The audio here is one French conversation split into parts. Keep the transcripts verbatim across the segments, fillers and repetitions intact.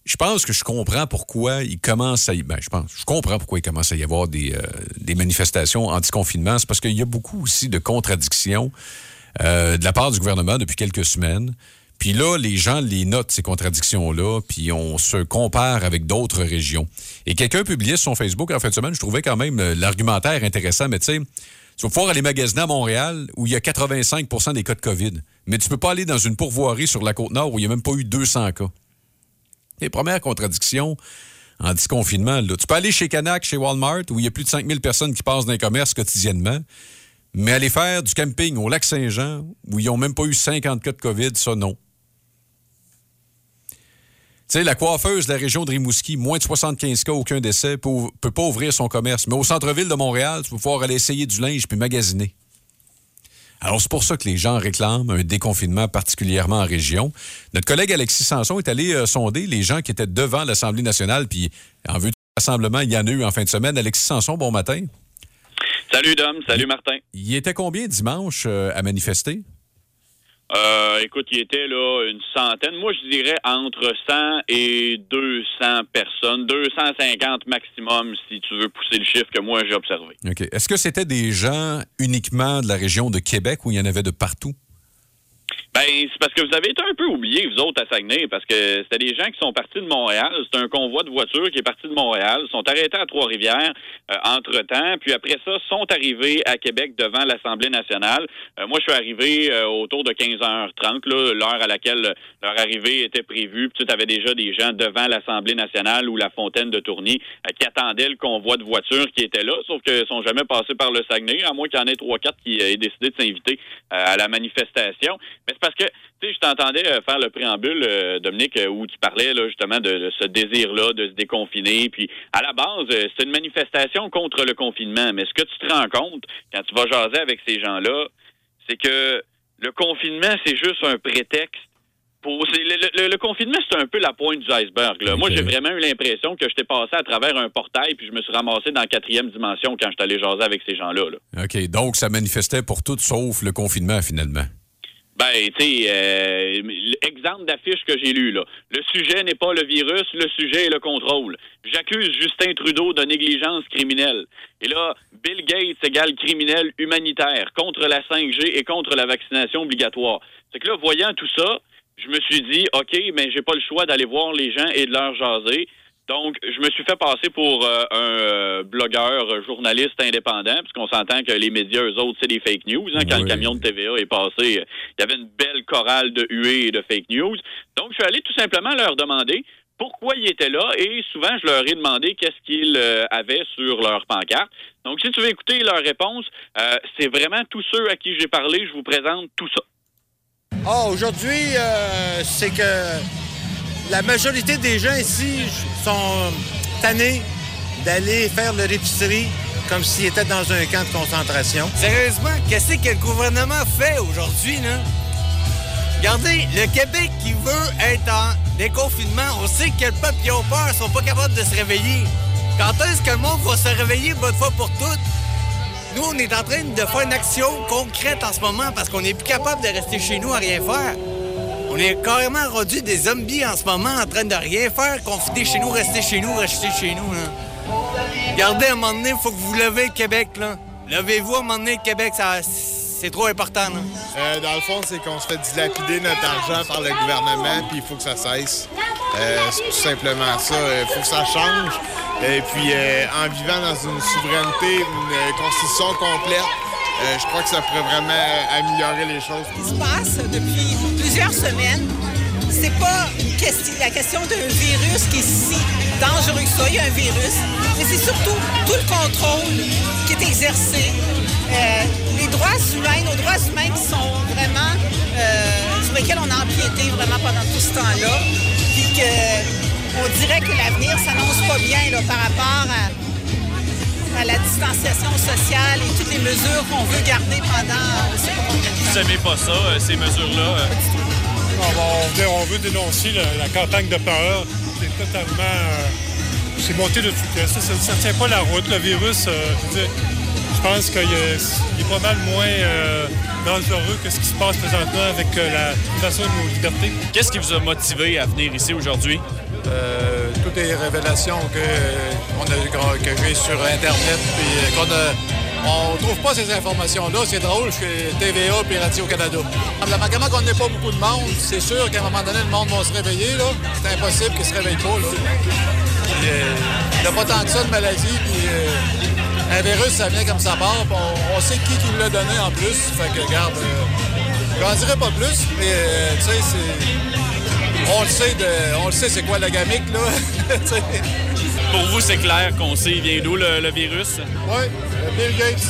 je pense que je comprends pourquoi il commence à y... Ben, je pense, je comprends pourquoi il commence à y avoir des, euh, des manifestations anti-confinement. C'est parce qu'il y a beaucoup aussi de contradictions euh, de la part du gouvernement depuis quelques semaines. Puis là, les gens les notent, ces contradictions-là, puis on se compare avec d'autres régions. Et quelqu'un publiait sur son Facebook en fin de semaine, je trouvais quand même l'argumentaire intéressant, mais tu sais, tu vas pouvoir aller magasiner à Montréal où il y a quatre-vingt-cinq pour cent des cas de COVID. Mais tu peux pas aller dans une pourvoirie sur la Côte-Nord où il n'y a même pas eu deux cents cas. Les premières contradictions en disconfinement, là. Tu peux aller chez Canac, chez Walmart, où il y a plus de cinq mille personnes qui passent dans les commerces quotidiennement, mais aller faire du camping au Lac-Saint-Jean, où ils n'ont même pas eu cinquante cas de COVID, ça, non. Tu sais, la coiffeuse de la région de Rimouski, moins de soixante-quinze cas, aucun décès, ne peut pas ouvrir son commerce. Mais au centre-ville de Montréal, tu peux pouvoir aller essayer du linge puis magasiner. Alors, c'est pour ça que les gens réclament un déconfinement particulièrement en région. Notre collègue Alexis Sanson est allé euh, sonder les gens qui étaient devant l'Assemblée nationale, puis en vue du rassemblement, il y en a eu en fin de semaine. Alexis Sanson, bon matin. Salut Dom, salut Martin. Il était combien dimanche euh, à manifester? Euh, écoute, il était là une centaine. Moi, je dirais entre cent et deux cents personnes. deux cent cinquante maximum, si tu veux pousser le chiffre que moi, j'ai observé. OK. Est-ce que c'était des gens uniquement de la région de Québec ou il y en avait de partout? Ben, c'est parce que vous avez été un peu oubliés, vous autres, à Saguenay, parce que c'était des gens qui sont partis de Montréal. C'est un convoi de voitures qui est parti de Montréal, sont arrêtés à Trois-Rivières euh, entre-temps, puis après ça, sont arrivés à Québec devant l'Assemblée nationale. Euh, moi, je suis arrivé euh, autour de quinze heures trente, là, l'heure à laquelle leur arrivée était prévue. Puis tu avais déjà des gens devant l'Assemblée nationale ou la fontaine de Tourny euh, qui attendaient le convoi de voitures qui était là, sauf qu'ils sont jamais passés par le Saguenay, à moins qu'il y en ait trois quatre qui aient décidé de s'inviter euh, à la manifestation. Mais parce que, tu sais, je t'entendais euh, faire le préambule, euh, Dominique, euh, où tu parlais là justement de, de ce désir-là de se déconfiner. Puis, à la base, euh, c'est une manifestation contre le confinement. Mais ce que tu te rends compte, quand tu vas jaser avec ces gens-là, c'est que le confinement, c'est juste un prétexte. Pour, c'est, le, le, le confinement, c'est un peu la pointe du iceberg. Là. Okay. Moi, j'ai vraiment eu l'impression que j'étais passé à travers un portail puis je me suis ramassé dans la quatrième dimension quand j'étais allé jaser avec ces gens-là. Là. OK. Donc, ça manifestait pour tout sauf le confinement, finalement. Ben, tu sais, euh, exemple d'affiche que j'ai lu, là. Le sujet n'est pas le virus, le sujet est le contrôle. J'accuse Justin Trudeau de négligence criminelle. Et là, Bill Gates égale criminel humanitaire contre la cinq G et contre la vaccination obligatoire. C'est que là, voyant tout ça, je me suis dit, OK, mais j'ai pas le choix d'aller voir les gens et de leur jaser. Donc, je me suis fait passer pour euh, un euh, blogueur, euh, journaliste indépendant, puisqu'on s'entend que les médias, eux autres, c'est des fake news. Hein, quand oui. Le camion de T V A est passé, il euh, y avait une belle chorale de huées et de fake news. Donc, je suis allé tout simplement leur demander pourquoi ils étaient là, et souvent, je leur ai demandé qu'est-ce qu'ils euh, avaient sur leur pancarte. Donc, si tu veux écouter leur réponse, euh, c'est vraiment tous ceux à qui j'ai parlé, je vous présente tout ça. Ah, oh, aujourd'hui, euh, c'est que la majorité des gens ici sont tannés d'aller faire leur épicerie comme s'ils étaient dans un camp de concentration. Sérieusement, qu'est-ce que le gouvernement fait aujourd'hui, là? Regardez, le Québec qui veut être en déconfinement, on sait que le peuple qui a peur, ils sont pas capables de se réveiller. Quand est-ce que le monde va se réveiller une bonne fois pour toutes? Nous, on est en train de faire une action concrète en ce moment parce qu'on n'est plus capable de rester chez nous à rien faire. On est carrément rendu des zombies en ce moment, en train de rien faire, confinés chez nous, rester chez nous, rester chez nous, là. Regardez, à un moment donné, il faut que vous levez le Québec, là. Levez-vous, à un moment donné, le Québec, ça, c'est trop important, là. Euh, dans le fond, c'est qu'on se fait dilapider notre argent par le gouvernement, puis il faut que ça cesse. Euh, c'est tout simplement ça. Il faut que ça change. Et puis, euh, en vivant dans une souveraineté, une constitution complète, Euh, je crois que ça pourrait vraiment améliorer les choses. Ce qui se passe depuis plusieurs semaines, c'est pas une question, la question d'un virus qui est si dangereux que ça. Il y a un virus, mais c'est surtout tout le contrôle qui est exercé. Euh, les droits humains, nos droits humains qui sont vraiment, euh, sur lesquels on a empiété vraiment pendant tout ce temps-là, puis qu'on dirait que l'avenir s'annonce pas bien là, par rapport à à la distanciation sociale et toutes les mesures qu'on veut garder pendant... Vous n'aimez pas ça, euh, ces mesures-là? Euh... On, on, on veut dénoncer la, la campagne de peur. C'est totalement... Euh, c'est monté de toutes pièces. Ça ne tient pas la route, le virus. Euh, je veux dire, je pense qu'il est pas mal moins euh, dangereux que ce qui se passe présentement avec euh, la privation de nos libertés. Qu'est-ce qui vous a motivé à venir ici aujourd'hui? Euh, toutes les révélations que, euh, on a, que j'ai sur Internet, puis qu'on a... On trouve pas ces informations-là. C'est drôle chez T V A et Radio-Canada. Comment qu'on n'ait pas beaucoup de monde, c'est sûr qu'à un moment donné, le monde va se réveiller. Là. C'est impossible qu'il se réveille pas. Là. Puis, euh, il n'y a pas tant que ça de maladie. Puis, euh, un virus, ça vient comme ça part. On, on sait qui qui l'a donné en plus. Fait que, regarde, euh, j'en dirais pas plus, mais euh, tu sais, c'est... On le sait, de, on le sait, c'est quoi la gamique, là. Pour vous, c'est clair qu'on sait il vient d'où le, le virus? Oui, Bill Gates.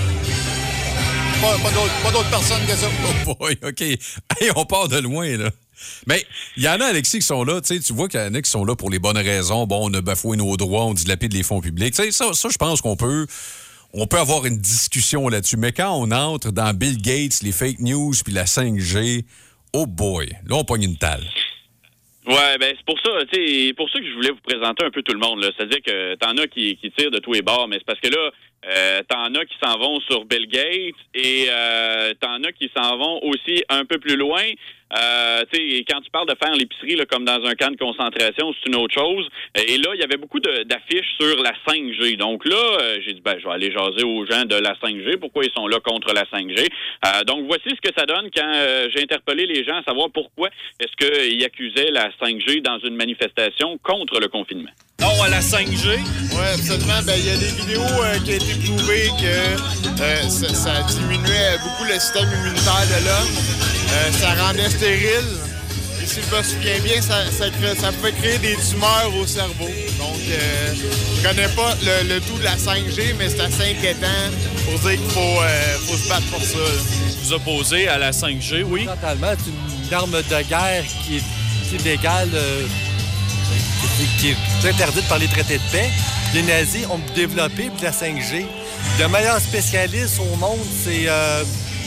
Pas, pas, d'autres, pas d'autres personnes que ça. Oh boy, OK. Hey, on part de loin, là. Mais il y en a, Alexis, qui sont là. Tu vois qu'il y en a qui sont là pour les bonnes raisons. Bon, on a bafoué nos droits, on dilapide les fonds publics. T'sais, ça, ça je pense qu'on peut... On peut avoir une discussion là-dessus. Mais quand on entre dans Bill Gates, les fake news puis la cinq G, oh boy, là, on pogne une talle. Ouais, ben c'est pour ça, tu sais, pour ça que je voulais vous présenter un peu tout le monde, là. C'est-à-dire que t'en as qui, qui tirent de tous les bords, mais c'est parce que là, euh, t'en as qui s'en vont sur Bill Gates et euh, t'en as qui s'en vont aussi un peu plus loin. Euh, tu sais, quand tu parles de faire l'épicerie là, comme dans un camp de concentration, c'est une autre chose. Et là, il y avait beaucoup de, d'affiches sur la cinq G. Donc là, euh, j'ai dit, ben, je vais aller jaser aux gens de la cinq G. Pourquoi ils sont là contre la cinq G? Euh, donc, voici ce que ça donne quand euh, j'ai interpellé les gens à savoir pourquoi est-ce qu'ils accusaient la cinq G dans une manifestation contre le confinement. Non, à la cinq G? Oui, absolument. Ben, il y a des vidéos euh, qui ont été prouvées que euh, ça, ça diminuait beaucoup le système immunitaire de l'homme. Euh, ça rendait stérile. Et si je me souviens bien, ça, ça, crée, ça pouvait créer des tumeurs au cerveau. Donc, euh, je connais pas le, le tout de la cinq G, mais c'est assez inquiétant pour dire qu'il faut, euh, faut se battre pour ça. Là. Vous opposez à la cinq G, oui? Totalement. C'est une arme de guerre qui est illégale, euh, qui, qui est interdite par les traités de paix. Les nazis ont développé la cinq G. Le meilleur spécialiste au monde, c'est... Euh,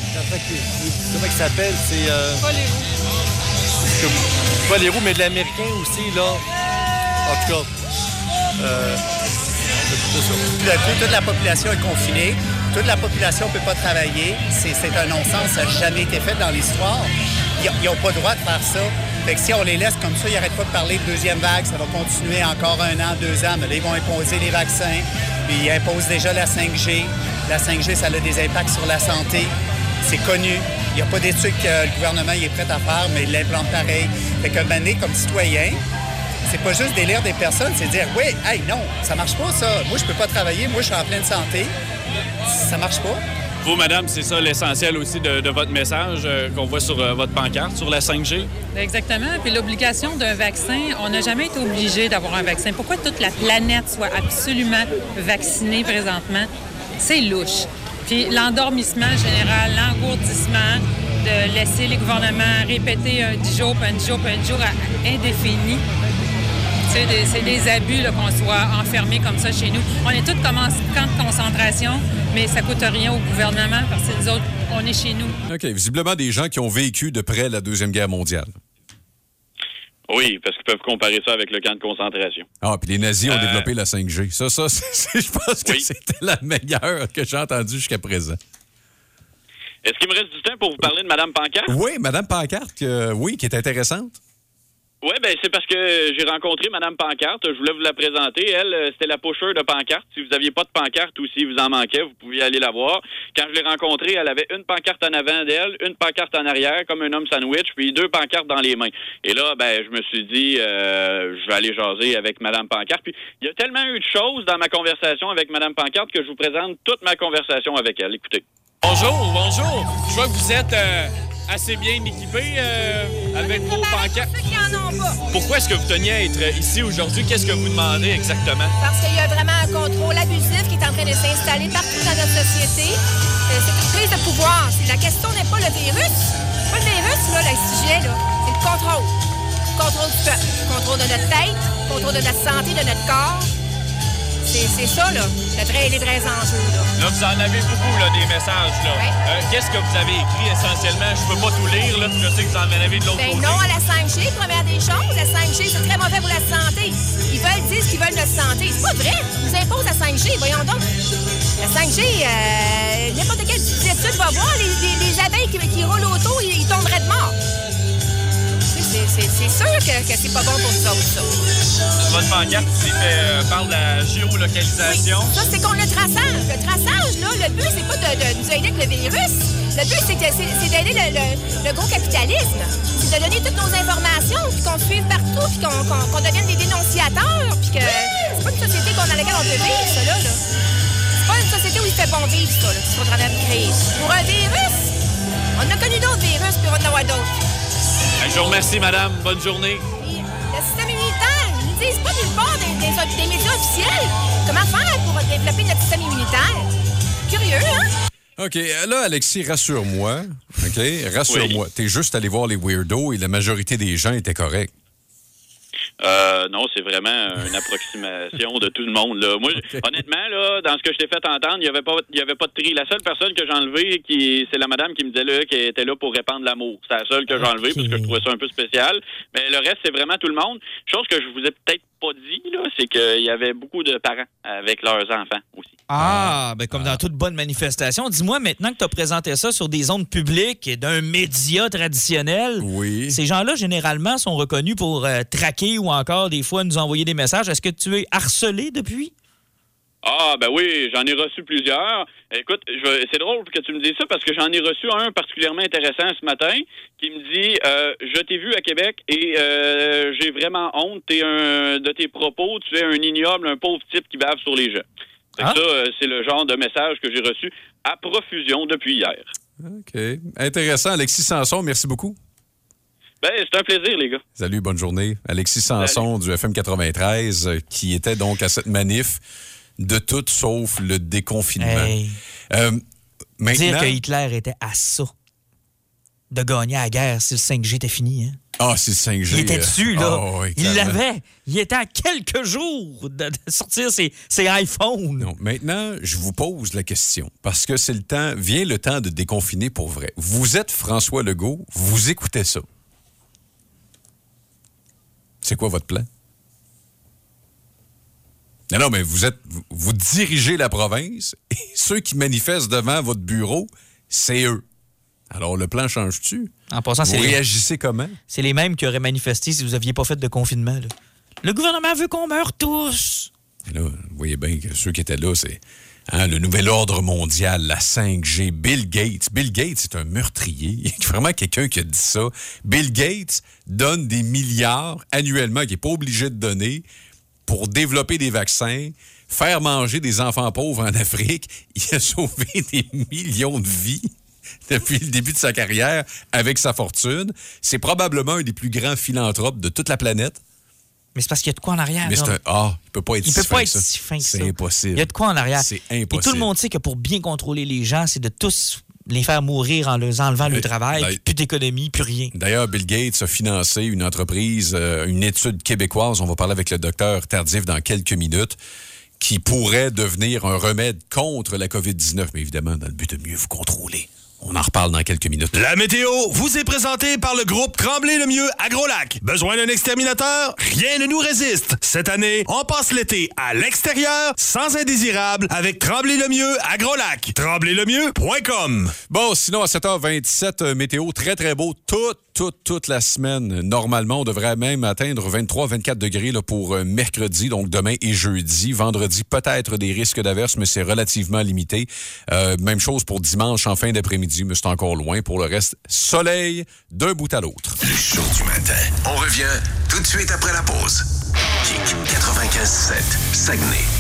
comment il s'appelle? C'est... Euh, Pas les roues. Pas les roues, mais de l'américain aussi, là. En tout cas. Euh, c'est ça. Le, toute la population est confinée. Toute la population ne peut pas travailler. C'est, c'est un non-sens. Ça n'a jamais été fait dans l'histoire. Ils n'ont pas le droit de faire ça. Fait que si on les laisse comme ça, ils n'arrêtent pas de parler de deuxième vague. Ça va continuer encore un an, deux ans. Mais là, ils vont imposer les vaccins. Puis ils imposent déjà la cinq G. La cinq G, ça a des impacts sur la santé. C'est connu. Il n'y a pas d'études que le gouvernement il est prêt à faire, mais il l'implante pareil. Fait que mané, comme citoyen, c'est pas juste d'élire des personnes, c'est dire, oui, hey, non, ça marche pas, ça. Moi, je peux pas travailler. Moi, je suis en pleine santé. Ça marche pas. Vous, madame, c'est ça l'essentiel aussi de, de votre message euh, qu'on voit sur euh, votre pancarte, sur la cinq G? Exactement. Puis l'obligation d'un vaccin, on n'a jamais été obligé d'avoir un vaccin. Pourquoi toute la planète soit absolument vaccinée présentement? C'est louche. Puis l'endormissement général, l'engourdissement, de laisser les gouvernements répéter un dix jours, puis un dix jours, puis un dix jours à indéfini. C'est des, c'est des abus là, qu'on soit enfermés comme ça chez nous. On est tous comme en camp de concentration, mais ça coûte rien au gouvernement parce que nous autres, on est chez nous. OK. Visiblement des gens qui ont vécu de près la Deuxième Guerre mondiale. Oui, parce qu'ils peuvent comparer ça avec le camp de concentration. Ah, puis les nazis ont euh... développé la cinq G. Ça, ça, c'est, c'est, je pense que oui. C'était la meilleure que j'ai entendue jusqu'à présent. Est-ce qu'il me reste du temps pour vous parler de Mme Pancarte? Oui, Mme Pancarte, euh, oui, qui est intéressante. Oui, ben c'est parce que j'ai rencontré Mme Pancarte. Je voulais vous la présenter. Elle, c'était la pusher de pancarte. Si vous n'aviez pas de pancarte ou si vous en manquait, vous pouviez aller la voir. Quand je l'ai rencontrée, elle avait une pancarte en avant d'elle, une pancarte en arrière, comme un homme sandwich, puis deux pancartes dans les mains. Et là, ben je me suis dit, euh, je vais aller jaser avec Mme Pancarte. Puis il y a tellement eu de choses dans ma conversation avec Mme Pancarte que je vous présente toute ma conversation avec elle. Écoutez. Bonjour, bonjour. Je vois que vous êtes... Euh... assez bien équipé euh, avec vos pancartes. Ceux qui en ont pas. Pourquoi est-ce que vous teniez à être ici aujourd'hui? Qu'est-ce que vous demandez exactement? Parce qu'il y a vraiment un contrôle abusif qui est en train de s'installer partout dans notre société. Euh, c'est une prise de pouvoir. La question n'est pas le virus. C'est pas le virus, là, le sujet, là. C'est le contrôle. Le contrôle du peuple. Le contrôle de notre tête, le contrôle de notre santé, de notre corps. C'est, c'est ça, là, le vrai, les vrais enjeux, là. Là, vous en avez beaucoup, là, des messages, là. Ouais. Euh, qu'est-ce que vous avez écrit, essentiellement? Je peux pas tout lire, là, je sais que vous en avez de l'autre Ben côté. non à la cinq G, première des choses. La cinq G, c'est très mauvais pour la santé. Ils veulent dire ce qu'ils veulent de notre santé. C'est pas vrai. Ils nous imposent la cinq G, voyons donc. La cinq G, euh, n'importe quelle petite étude va voir, les, les, les abeilles qui, qui roulent autour, ils, ils tomberaient de mort. C'est, c'est, c'est sûr que, que c'est pas bon pour nous autres, ça. Votre pancarte ici fait, euh, parle de la géolocalisation. Oui, ça, c'est qu'on le traçage. Le traçage, là, le but, c'est pas de, de nous aider avec le virus. Le but, c'est, que, c'est, c'est d'aider le, le, le gros capitalisme. C'est de donner toutes nos informations, puis qu'on suive partout, puis qu'on, qu'on, qu'on devienne des dénonciateurs, puis que c'est pas une société qu'on, dans laquelle on peut vivre, ça, là. là. C'est pas une société où il fait bon vivre, ça, là, qu'ils sont en train de créer. Pour un virus, on a connu d'autres virus, puis on va en avoir d'autres. Je vous remercie, madame. Bonne journée. Le système immunitaire, ils ne disent pas nulle part des, des, des médias officiels. Comment faire pour développer notre système immunitaire? Curieux, hein? OK. Là, Alexis, rassure-moi. OK? Rassure-moi. Oui. T'es juste allé voir les weirdos et la majorité des gens étaient corrects. Euh, non, c'est vraiment une approximation de tout le monde. Là. Moi, okay. Honnêtement, là, dans ce que je t'ai fait entendre, il n'y avait pas, il y avait pas de tri. La seule personne que j'ai enlevée, qui, c'est la madame qui me disait là, qu'elle était là pour répandre l'amour. C'est la seule que j'ai enlevée okay. parce que je trouvais ça un peu spécial. Mais le reste, c'est vraiment tout le monde. Chose que je vous ai peut-être pas dit, là, c'est qu'il y avait beaucoup de parents avec leurs enfants aussi. Ah, ben comme dans toute bonne manifestation. Dis-moi, maintenant que tu as présenté ça sur des ondes publiques et d'un média traditionnel, oui. Ces gens-là, généralement, sont reconnus pour euh, traquer ou encore, des fois, nous envoyer des messages. Est-ce que tu es harcelé depuis? Ah, ben oui, j'en ai reçu plusieurs. Écoute, je, c'est drôle que tu me dises ça parce que j'en ai reçu un particulièrement intéressant ce matin qui me dit euh, « Je t'ai vu à Québec et euh, j'ai vraiment honte t'es un, de tes propos. Tu es un ignoble, un pauvre type qui bave sur les gens. » Ah? Ça, euh, c'est le genre de message que j'ai reçu à profusion depuis hier. OK. Intéressant. Alexis Sanson, merci beaucoup. Ben, c'est un plaisir, les gars. Salut, bonne journée. Alexis Sanson du F M quatre-vingt-treize qui était donc à cette manif de tout sauf le déconfinement. Hey. Euh, maintenant... Dire que Hitler était à ça de gagner la guerre si le cinq G était fini, hein? Ah, c'est le cinq G. Il était dessus, là. Oh, oui, il l'avait. Il était à quelques jours de, de sortir ses, ses iPhones. Non, maintenant, je vous pose la question, parce que c'est le temps, vient le temps de déconfiner pour vrai. Vous êtes François Legault, vous écoutez ça. C'est quoi votre plan? Non, non, mais vous êtes, vous, vous dirigez la province et ceux qui manifestent devant votre bureau, c'est eux. Alors, le plan change-tu? En passant, vous c'est réagissez les... comment? C'est les mêmes qui auraient manifesté si vous n'aviez pas fait de confinement. Là. Le gouvernement veut qu'on meure tous. Et là, vous voyez bien que ceux qui étaient là, c'est hein, le nouvel ordre mondial, la cinq G, Bill Gates. Bill Gates, c'est un meurtrier. Il y a vraiment quelqu'un qui a dit ça. Bill Gates donne des milliards annuellement qu'il n'est pas obligé de donner pour développer des vaccins, faire manger des enfants pauvres en Afrique. Il a sauvé des millions de vies depuis le début de sa carrière avec sa fortune. C'est probablement un des plus grands philanthropes de toute la planète. Mais c'est parce qu'il y a de quoi en arrière. Mais c'est un... Ah, il peut pas être il si peut fin pas que être ça. si fin que c'est ça. impossible. Il y a de quoi en arrière. C'est impossible. Et tout le monde sait que pour bien contrôler les gens, c'est de tous les faire mourir en leur enlevant le travail, ben, plus d'économie, plus rien. D'ailleurs, Bill Gates a financé une entreprise, euh, une étude québécoise, on va parler avec le docteur Tardif dans quelques minutes, qui pourrait devenir un remède contre la covid dix-neuf, mais évidemment dans le but de mieux vous contrôler. On en reparle dans quelques minutes. La météo vous est présentée par le groupe Tremblay-le-Mieux Agrolac. Besoin d'un exterminateur? Rien ne nous résiste. Cette année, on passe l'été à l'extérieur, sans indésirable, avec Tremblay-le-Mieux Agrolac. Tremblay le mieux point com. Bon, sinon, à sept heures vingt-sept, météo très, très beau toute, toute, toute la semaine. Normalement, on devrait même atteindre vingt-trois à vingt-quatre degrés là, pour euh, mercredi, donc demain et jeudi. Vendredi, peut-être des risques d'averse, mais c'est relativement limité. Euh, même chose pour dimanche en fin d'après-midi. Mais c'est encore loin. Pour le reste, soleil d'un bout à l'autre. Le show du matin. On revient tout de suite après la pause. Kick quatre-vingt-quinze sept, Saguenay.